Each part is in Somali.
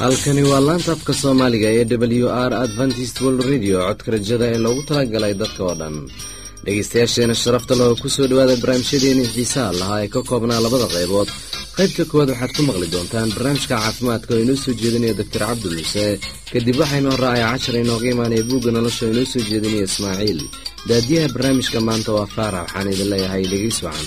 halkani waa laanta afka soomaaliga ee WR Adventist World Radio codka rajada ee loogu talagalay dadka oo dhan. dhegeystayaasheena sharafta leh oo ku soo dhawaada barnaamijyadeena xiisaha lahaa ee ka koobnaa labada qaybood. qaybta koowaad waxaad ku maqli doontaan barnaamijka caafimaadka oo inoo soo jeedinaya Dr. Cabdi Muuse. kadib waxaynoo raacay cashar inooga imaanaya buugga nolosha oo inoo soo jeedinaya Ismaaciil. daadiyaha barnaamijka maanta waa Faarax. waxaan idin leeyahay dhegeys wacan.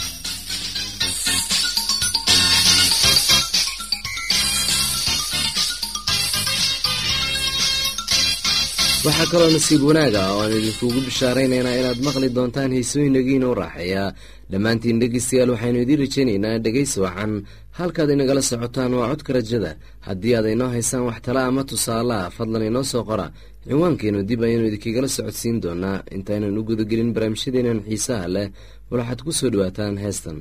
waxaa kaloo nasiib wanaaga oo aan idinkuugu bishaaraynaynaa inaad maqli doontaan heesooyinagiina u raaxeeya. dhammaantiin dhegeystayaal waxaynu idiin rajaynaynaa dhegeysi wacan. halkaad inagala socotaan waa codka rajada. haddii aad inoo haysaan wax tala ama tusaalaha fadlan inoo soo qora. ciwaankeenu dib ayaynu idinkagala socodsiin doonaa. intaynan u gudagelin barnaamijyadeenan xiisaha leh war waxaad ku soo dhawaataan heestan.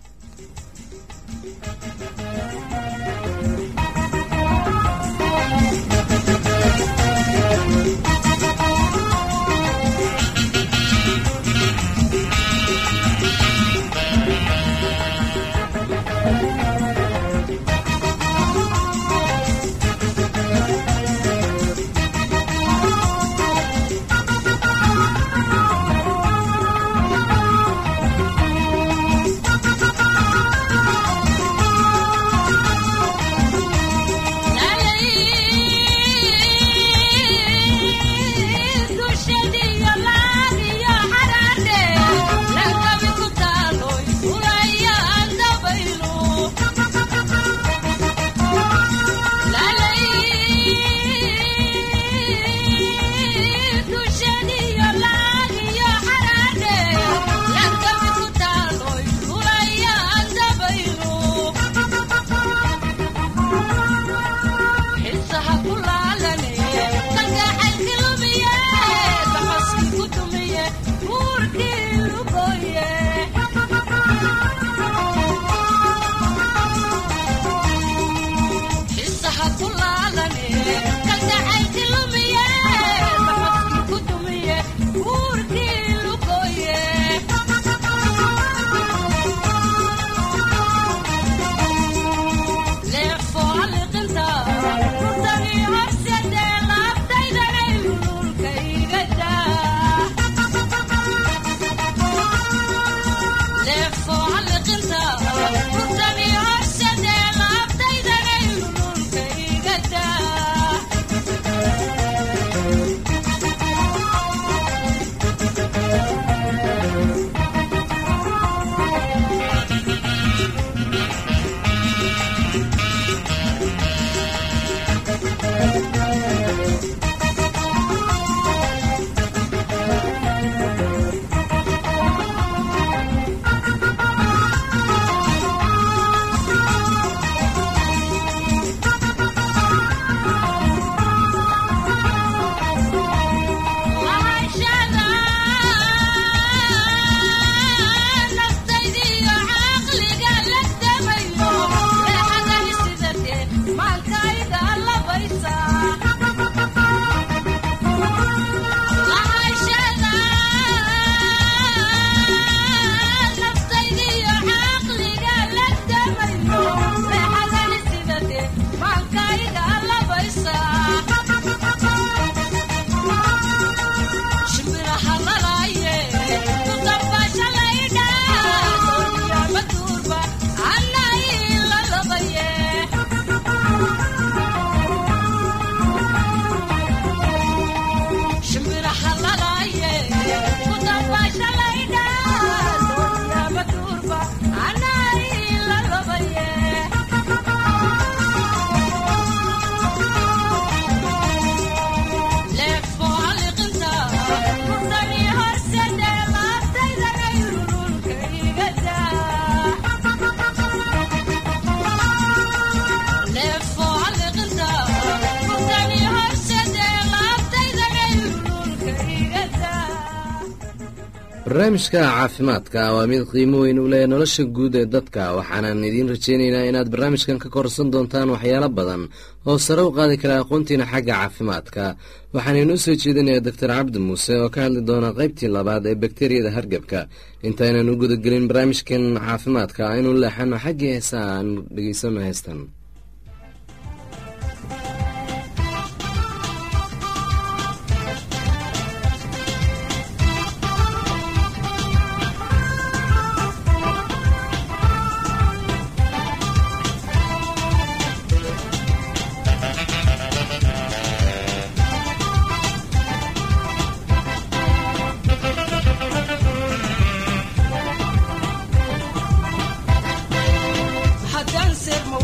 barnaamijka caafimaadka waa mid qiimo weyn u leh nolosha guud ee dadka. waxaanan idiin rajaynaynaa inaad barnaamijkan ka korsan doontaan waxyaalo badan oo sare u qaadi kara aqoontiina xagga caafimaadka. waxaan inoo soo jeedinayaa Dr. Cabdi Muuse oo ka hadli doona qaybtii labaad ee bakteriyada hargabka. intaynan u gudagelin barnaamijkan caafimaadka aynu leexano xaggii heesaha aan dhegeysano heestan.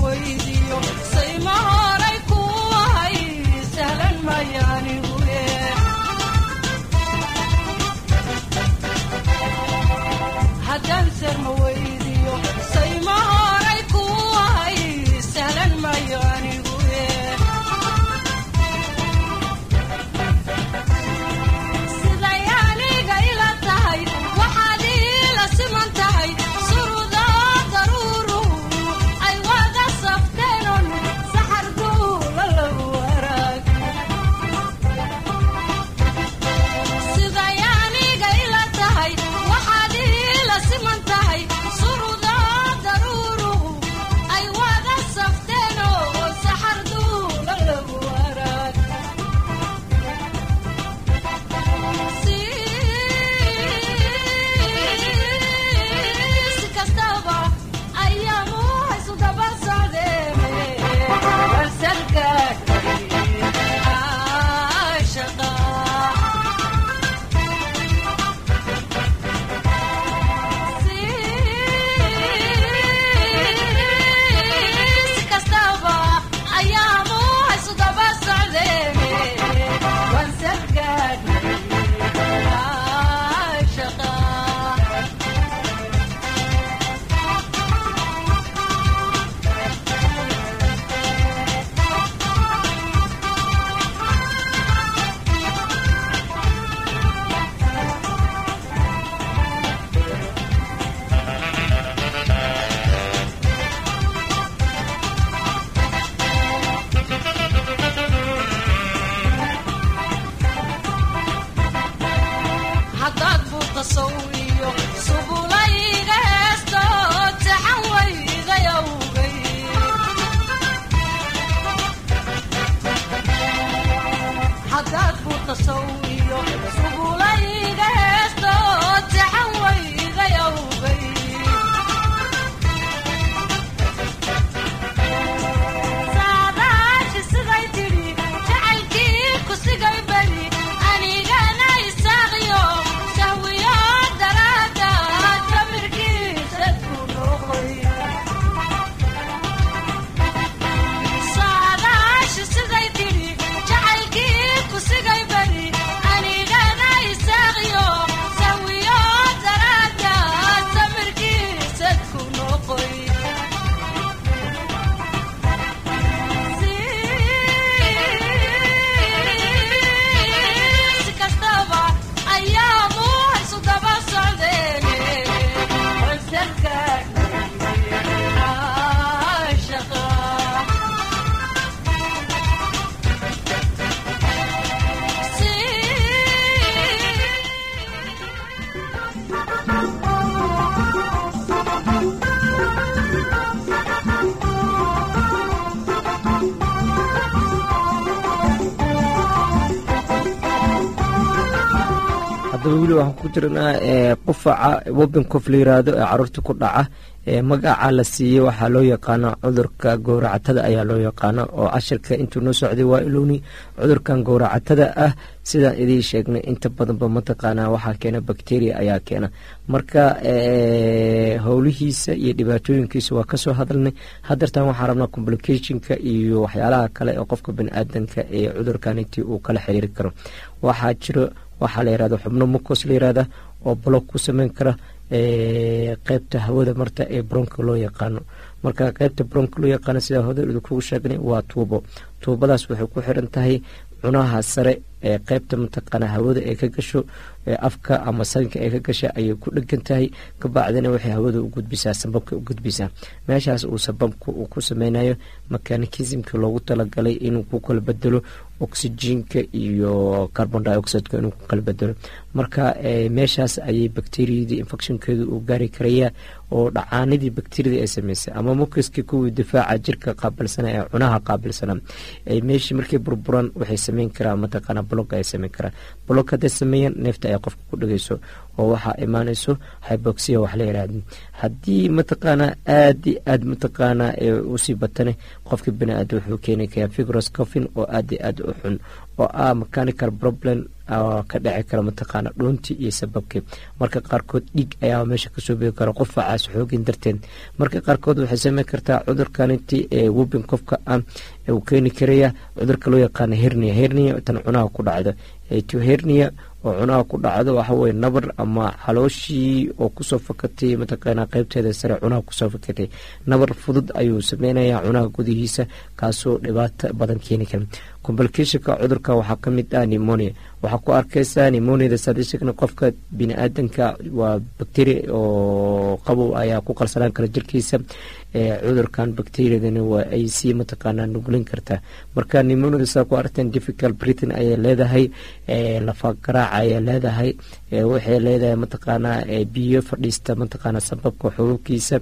wili waxaan ku jirnaa qufaca wabinkof la yiraahdo ee caruurta ku dhaca magaca la siiyey waxaa loo yaqaano cudurka gowracatada ayaa loo yaqaano oo ashirka intuu noo socday waa ilowni cudurkan gowracatada ah sidaan idiin sheegnay inta badanba mataqaanaa waxaa keena bacteria ayaa keena marka howlihiisa iyo dhibaatooyinkiisa waa kasoo hadalnay hadeertan waxaan rabnaa complicationka iyo waxyaalaha kale ee qofka baniaadanka ee cudurkan intii uu kala xiriiri karo waxaa jiro waxaa la yirahdo xubno mucus la yiraahdo oo block ku sameyn kara qaybta hawada marta ee bronka loo yaqaano marka qaybta bronka loo yaqaano sida hawada kugu sheegnay waa tuubadaas waxay ku xiran tahay cunaha sare ee qaybta mataqaana hawada ee ka gasho afka ama sanka ee ka gasha ayay ku dhagan tahay ka bacdina waxay hawada u gudbisaa sababka u gudbisaa meeshaas uu sababku uu ku sameynayo mechanismka loogu talagalay inuu ku kala bedelo oxygenka iyo carbon dioxide inuu ku kala bedelo marka meeshaas ayay bacteriada infectionkeedu uu gaari karaya oo dhacaanidii bacteriada ay sameysay ama mucuska kuwii difaaca jirka qaabilsana ee cunaha qaabilsana ay meeshii markay burburan waxay sameyn karaan mataqaana block ay sameyn karaan block haday sameeyaan neefta ay qofka ku dhageyso oo waxaa imaanayso hypoxia wax la yiraahdo haddii mataqaana aad mataqaana usii batane qofka bini'aadam wuxuu keeni karaa fibrous coughing oo aad u xun oo mechanical problem ka dhici kara mataqaana dhuuntii iyo sababkii. marka qaarkood dhiig ayaa meesha kasoo bixi kara qufacaas xoogin darteed. marka qaarkood waxay sameyn kartaa cudurkaninti wubin qofka uu keeni karaya cudurka loo yaqaano hernia tan cunaha ku dhacdo. hernia oo cunaha ku dhacdo waxa weye nabar ama calooshii oo kusoo fakatay mataqaana qaybteeda sare cunaha kusoo fakatay. nabar fudud ayuu sameynaya cunaha gudihiisa kaasoo dhibaato badan keeni kara. complicationka cudurka waxaa kamid ah pneumonia. waxaa ku arkaysaa pneumoniada sadishigna qofka biniaadanka waa bacteria oo qabow ayaa ku qalsanaan kara jirkiisa. cudurkan bacteriadana waa ay sii mataqaanaa nuglin kartaa. marka pneumoniada saa ku aragteen difficult breathing ayay leedahay, lafa garaac ayay leedahay, waxay leedahay mataqaanaa biyo fadhiista mataqaanaa sababka xububkiisa,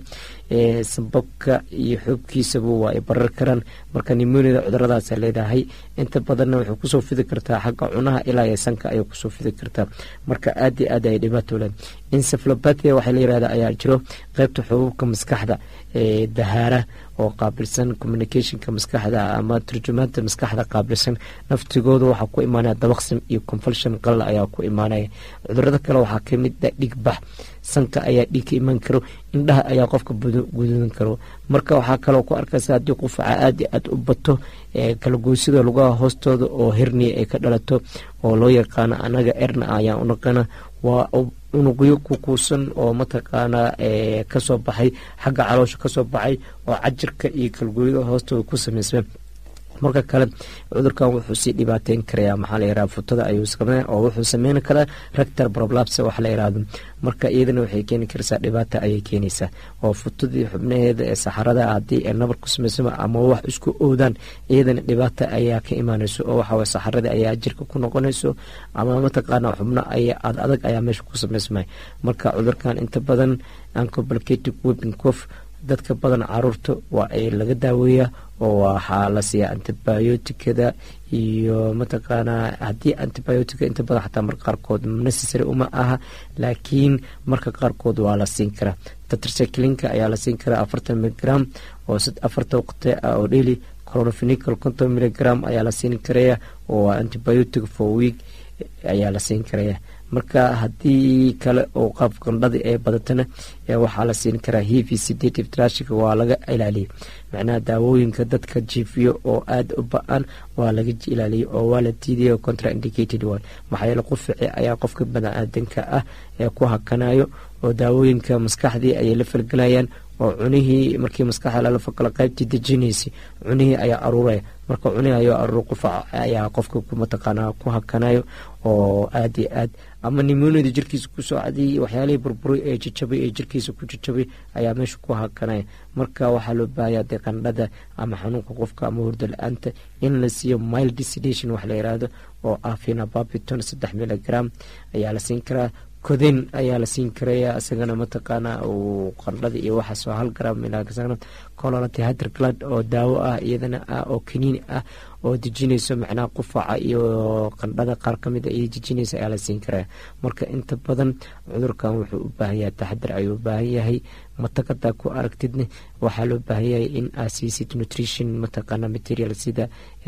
sababka iyo xubkiisaba waa ay barar karaan. marka pneumoniada cuduradaasa leedahay. inta badanna waxay kusoo fidi kartaa xagga cunaha ilaa iyo sanka ayay kusoo fidi kartaa. marka aad iyo aad ay dhibaato leen. encephalopathia waxaa la yirahda ayaa jiro qaybta xububka maskaxda dahaara oo qaabilsan communicationka maskaxda ama turjumaanta maskaxda qaabilsan. naftigooda waxaa ku imaanaya dabaqsim iyo convulsion qalla ayaa ku imaanaya. cudurada kale waxaa kamid ah dhiig bax, sanka ayaa dhiig ka imaan karo, indhaha ayaa qofka gududan karo. marka waxaa kaloo ku arkaysa haddii qufaca aad iyo aad u bato kalagoysida lugaha hoostooda oo hernia ay ka dhalato oo loo yaqaano anaga erna ayaan u naqana. waa unugyo kukuusan oo mataqaanaa kasoo baxay xagga caloosha kasoo baxay oo cajirka iyo kalgooyada hoostooda ku samaysmeen. marka kale cudurkan wuxuu sii dhibaateyn karaya maxaa la yiraahdaa futada ayuu sameyn oo wuxuu sameyn karaa rectal prolapse wax la yiraahdo. marka iyadana waxay keeni kartaa dhibaato ayay keenaysaa oo futadii xubnaheeda ee saxarada haddii ay nabar ku samaysama ama wax isku oodaan iyadana dhibaato ayaa ka imaanayso oo waxa way saxarada ayaa jirka ku noqonayso ama mataqaana xubno adag ayaa meesha ku samaysmay. marka cudurkan inta badan uncomplicated whooping cough dadka badan caruurta waa ay laga daaweeyaa oo waxaa la siiyaa antibioticada iyo mataqaanaa haddii antibiotica inta badan xataa marka qaarkood necessary uma aha laakiin marka qaarkood waa la siin karaa. tetracyclinka ayaa la siin karaa 40 miligram oo 4 waqti ah oo daily. chlorphenical 50 miligram ayaa la siin karaya oo antibiotic for week ayaa la siin karaya. marka haddii kale oo qaab qandhada ee badatana waxaa la siin karaa heavy sedative drugs waa laga ilaaliyay. macnaha daawooyinka dadka jiifiyo oo aad u ba-an waa laga ilaaliyay oo waa la diiday contraindicated one. maxaa yeele qufici ayaa qofka baniaadanka ah ee ku hakanayo oo daawooyinka maskaxdii ayay la falgelayaan oo cunihii markii maskaxda lala fakalo qaybtii dejinaysay cunihii ayaa aruuraya. marka cunihii ayaa aruur qufac ayaa qofka mataqaanaa ku hakanayo oo aad iyo aad ama pneumonia jirkiisa kusoo cadiyay waxyaalihii burburay ee jajabay ee jirkiisa ku jajabay ayaa meesha ku hakanaya. marka waxaa loo baahayaa dee qandhada ama xanuunka qofka ama hurdo la-aanta in la siiyo mild sedation wax la yiraahdo oo ah phenobarbital 3 miligram ayaa la siin karaa. codeine ayaa la siin karaya isagana mataqaanaa uu qandhada iyo waxaas oo 1 gram ilaa colonati hydroclad oo daawo ah iyadana ah oo kaniini ah oo dejinayso macnaha qufaca iyo qandhada qaar ka mid ah iyo dejinaysa ayaa la siin karaya. marka inta badan cudurkan wuxuu u baahan yahay taxadar ayuu u baahan yahay. mataqada ku aragtidna waxaa loo baahan yahay in asiisid nutrition mataqaana material sida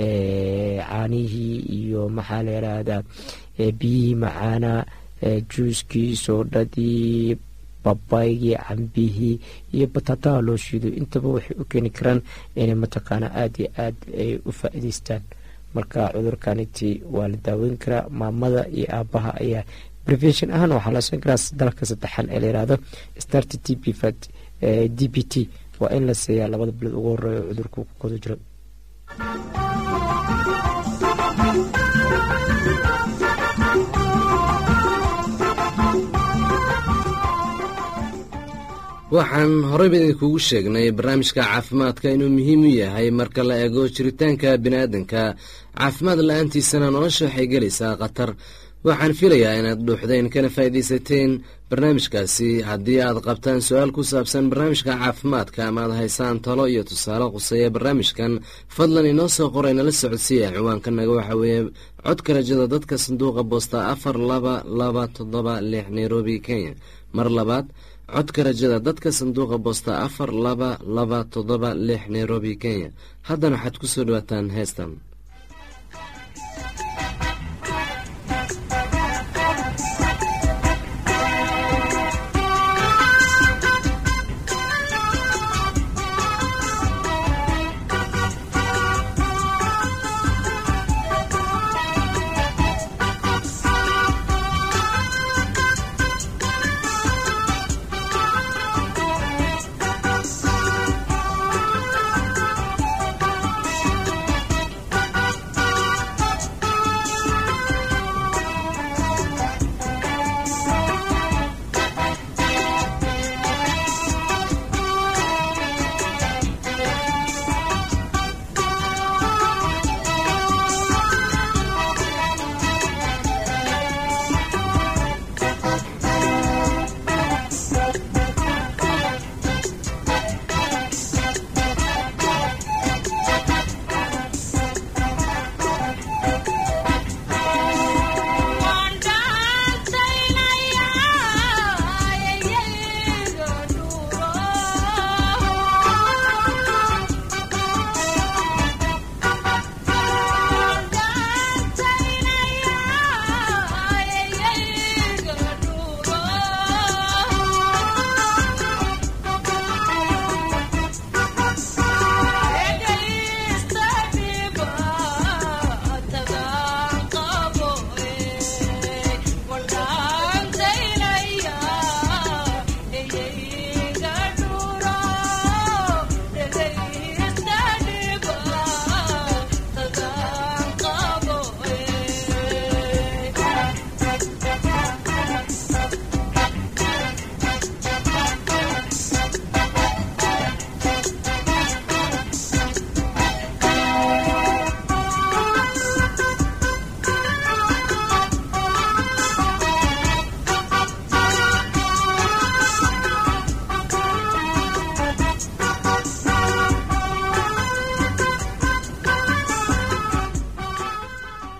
caanihii iyo maxaa la yiraahdaa biyihii macaana juuskii soodhadii babaygii cambihii iyo batataha loo shiido intaba waxay u keeni karaan inay mataqaana aad iyo aad ay u faa'iidaystaan. marka cudurkaniti waa la daaweyn karaa. maamada iyo aabaha ayaa prevention ahaan waxaa la siin karaa dalka saddexan ee la yiraahdo start DBT waa in la siiyaa 2 bilood ugu horeeya cudurku ku kodo jiro. waxaan horeyba idinkugu sheegnay barnaamijka caafimaadka inuu muhiim u yahay marka la eego jiritaanka biniaadanka. caafimaad la-aantiisana nolosha waxay gelaysaa khatar. waxaan filayaa inaad dhuuxdeen kana faa'iidaysateen barnaamijkaasi. haddii aad qabtaan su-aal ku saabsan barnaamijka caafimaadka ama aad haysaan talo iyo tusaale quseeya barnaamijkan fadlan inoo soo qoray nala socodsiiya. ciwaankanaga waxaa weeye codka rajada dadka sanduuqa boosta 4227 nairobi kenya. mar labaad codka rajada dadka sanduuqa boosta 4227 nairobi kenya. haddana waxaad ku soo dhawaataan heestan.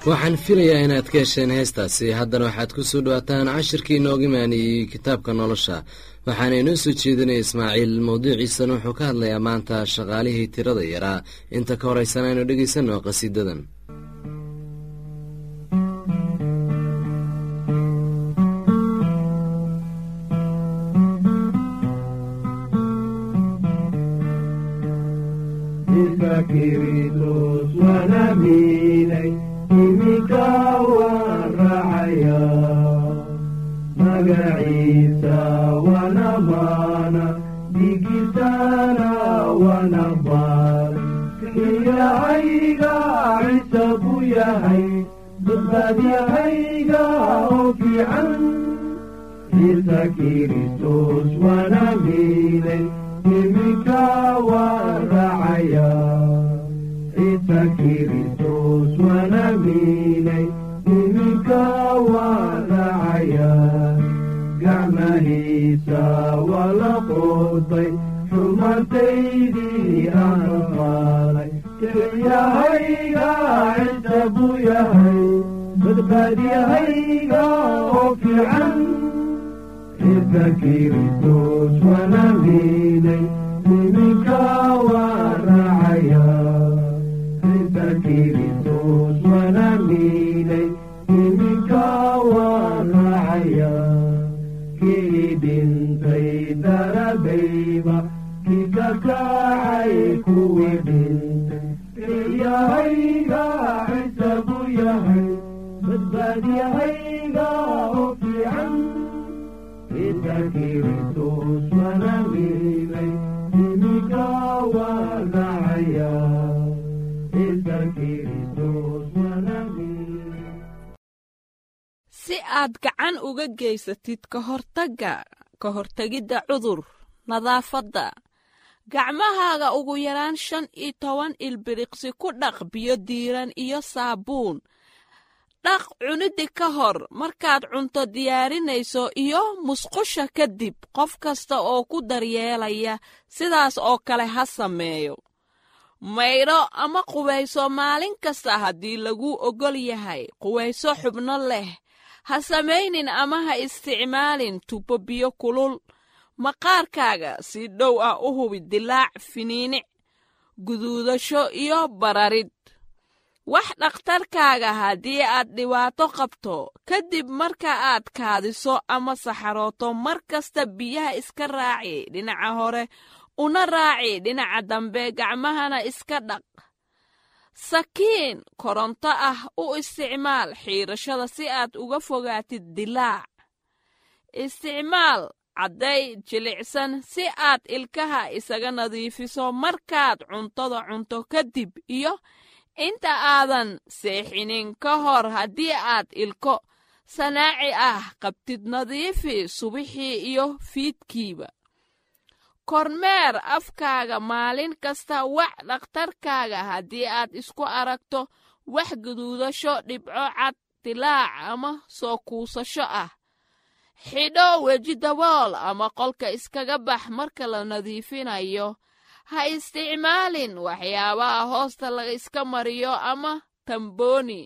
waxaan filayaa inaad ka hesheen heestaasi. haddana waxaad ku soo dhawaataan cashirkii inooga imaaniyey kitaabka nolosha. waxaana inoo soo jeedinaya ismaaciil. mawduuciisana wuxuu ka hadlayaa maanta shaqaalihii tirada yaraa. inta ka horaysana aynu dhegaysanno qasiidadan. Kristus wanaminay imika waracaya magaciisa wanamana digisana wanabar kiyahayga Ciisa buu yahay dadbadyahayga oo fiican Ciisa Kristus wanaminay imika waracaya Ciisa Kristus wanaminay imika waracaya gacmahiisa wala qoday xumaataydii aan qaaday kiyahayga Ciisa buu yahay badbaadiyahayga oo fiican Ciisa Kristus wanaminay imika waracaya Ciisa Kristus wanaminay imika waracaya kii dhintay daradayba kii ka kacay kuwii dhintay kiyahayga Ciisa buu yahay badbaadiyahayga oo fiican Ciisa Kristus wanaminay imika waracaya Ciisa Kristus wanaminay. si aad gacan uga geysatid ka hortagidda cudur nadaafadda gacmahaaga ugu yaraan 15 ilbiriqsi ku dhaq biyo diiran iyo saabuun dhaq cuniddi ka hor markaad cunto diyaarinayso iyo musqusha kadib qof kasta oo ku daryeelaya sidaas oo kale ha sameeyo maydho ama qubayso maalin kasta haddii lagu ogol yahay qubayso xubno leh ha samaynin ama ha isticmaalin tubo biyo kulul maqaarkaaga si dhow ah u hubi dilaac finiinic guduudasho iyo bararid wax dhakhtarkaaga haddii aad dhibaato qabto kadib marka aad kaadiso ama saxarooto mar kasta biyaha iska raaci dhinaca hore una raaci dhinaca dambe gacmahana iska dhaq sakiin koronto ah u isticmaal xiirashada si aad uga fogaatid dilaac isticmaal cadday jilicsan si aad ilkaha isaga nadiifiso markaad cuntada cunto kadib iyo inta aadan seexinin ka hor haddii aad ilko sanaaci ah qabtid nadiifi subaxii iyo fiidkiiba kormeer afkaaga maalin kasta wac dhakhtarkaaga haddii aad isku aragto wax guduudasho dhibco cad dilaac ama soo kuusasho ah xidho weji dabool ama qolka iskaga bax marka la nadiifinayo ha isticmaalin waxyaabaha hoosta laga iska mariyo ama tambooni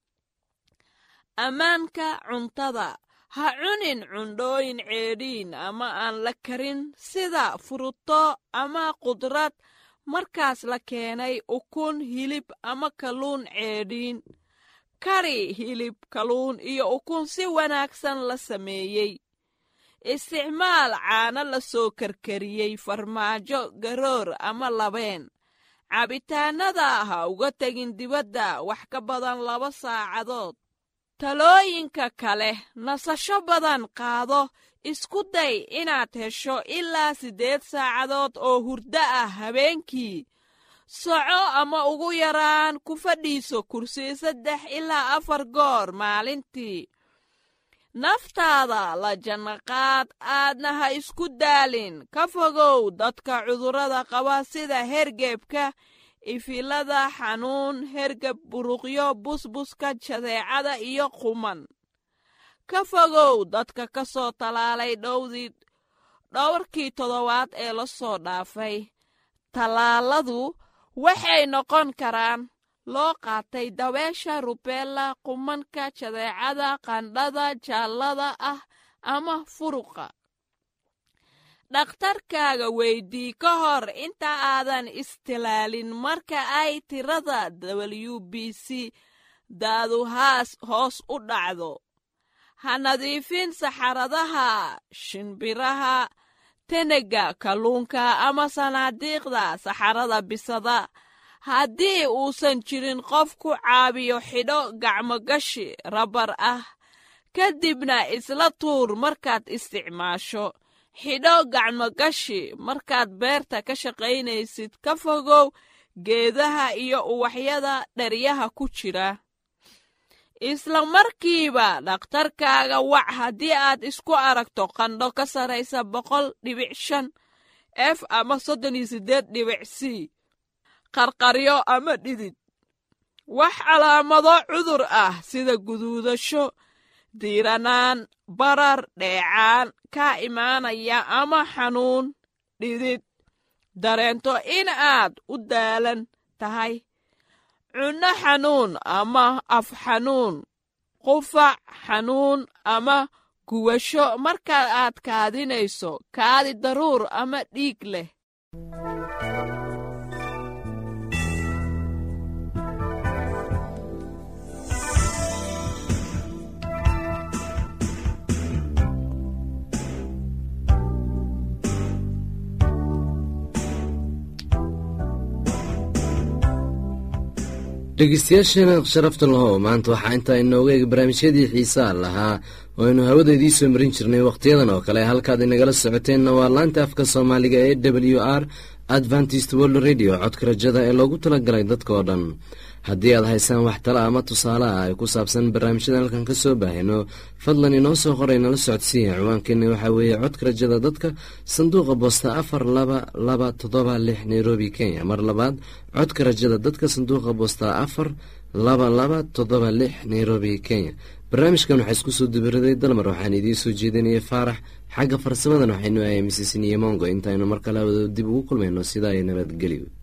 ammaanka cuntada ha cunin cundhooyin ceedhiin ama aan la karin sida furuto ama qudrad markaas la keenay ukun hilib ama kalluun ceedhiin kari hilib kalluun iyo ukun si wanaagsan la sameeyey isticmaal caano la soo karkariyey farmaajo garoor ama labeen cabitaanada ha uga tegin dibadda wax ka badan 2 saacadood talooyinka kale nasasho badan qaado isku day inaad hesho ilaa 8 saacadood oo hurdo ah habeenkii soco ama ugu yaraan ku fadhiiso kursi 3 ilaa 4 goor maalintii naftaada la janaqaad aadna ha isku daalin ka fogow dadka cudurrada qaba sida hergebka ifilada xanuun hergeb buruqyo busbuska jadeecada iyo quman ka fogow dadka ka soo talaalay dhowrkii toddobaad la soo dhaafay talaaladu waxay noqon karaan loo qaatay dabeesha rubella, qumanka, jadeecada, qandhada jaallada ah ama furuqa. dhakhtarkaaga weydii ka hor inta aadan istilaalin marka ay tirada WBC daadu hoos u dhacdo. Ha nadiifin saxaradaha shimbiraha, tenega kalluunka ama sanaadiiqda saxarada bisada. haddii uusan jirin qof ku caawiyo, xidho gacmogashi rabar ah, ka dibna isla tuur markaad isticmaasho. xidho gacmogashi markaad beerta ka shaqaynaysid, ka fogow geedaha iyo uwaxyada dheryaha ku jira. isla markiiba dhakhtarkaaga wac haddii aad isku aragto qandho ka saraysa 100.5 F ama 38.C, qarqaryo ama dhidid. wax calaamado cudur ah sida guduudasho, diiranaan, barar, dheecaan ka imaanaya ama xanuun dhidid, dareento in aad u daalan tahay, cunno xanuun ama af xanuun, qufac xanuun ama guwasho marka aad kaadinayso, kaadi daruur ama dhiig leh. dhegeystayaasheena sharafta lahow, maanta waxaa intaa inooga eeg barnaamijyadii xiisaa lahaa oo aynu hawada idiin soo marin jirnay wakhtiyadan oo kale. halkaad inagala socoteenna waa laanta afka soomaaliga ee WR Adventist World Radio, codka rajada ee loogu talagalay dadka oo dhan. haddii aad haysaan wax tala ama tusaale ah ay ku saabsan barnaamijyada halkan ka soo baahino, fadlan inoo soo qoray nala socodsiiya. ciwaankeena waxaa weeye codka rajada dadka, sanduuqa boosta 4227 Nairobi, Kenya. mar labaad, codka rajada dadka, sanduuqa boosta 4227 Nairobi, Kenya. barnaamijkan waxaa isku soo dubaraday dalmar, waxaan idiin soo jeedinaya faarax. xagga farsamadan waxaynu ahay Mrs. Niyamongo. intaaynu mar kale dib ugu kulmayno, sidaa iyo nabadgelyo.